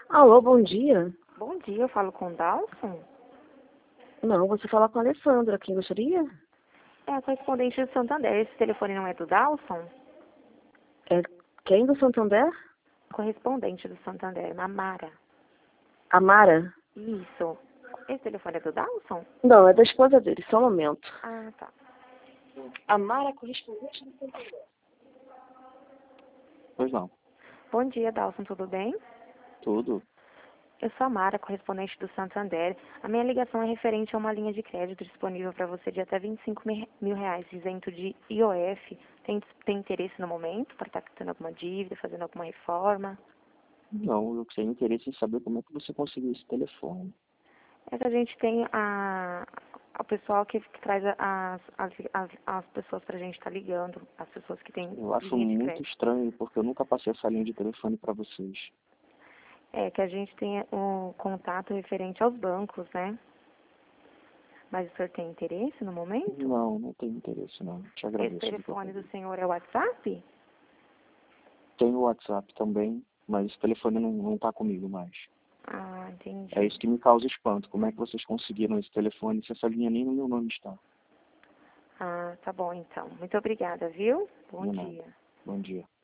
Alô, bom dia. Bom dia, eu falo com o Dalson? Não, você fala com a Alessandra. Quem gostaria? É a correspondente do Santander. Esse telefone não é do Dalson? É quem do Santander? Correspondente do Santander, Mamara. A Mara? Isso. Esse telefone é do Dalson? Não, é da esposa dele. Só um momento. Ah, tá. A Mara correspondente do Santander. Pois não. Bom dia, Dalson, tudo bem? Tudo. Eu sou a Mara, correspondente do Santander. A minha ligação é referente a uma linha de crédito disponível para você de até 25 mil reais, isento de IOF. Tem interesse no momento para estar quitando alguma dívida, fazendo alguma reforma? Não, eu tenho interesse em saber como é que você conseguiu esse telefone. É que a gente tem o pessoal que traz as pessoas para a gente estar ligando, as pessoas que têm Eu acho linha de muito crédito. estranho, porque eu nunca passei essa linha de telefone para vocês. É que a gente tem um contato referente aos bancos, né? Mas o senhor tem interesse no momento? Não, não tenho interesse, não. Te Esse agradeço. telefone do senhor é o WhatsApp? Tenho o WhatsApp também, mas esse telefone não está comigo mais. Ah, É entendi. isso que me causa espanto. Como é que vocês conseguiram esse telefone se essa linha nem no meu nome está? Ah, tá bom então. Muito obrigada, viu? Bom De nada. dia. Bom dia.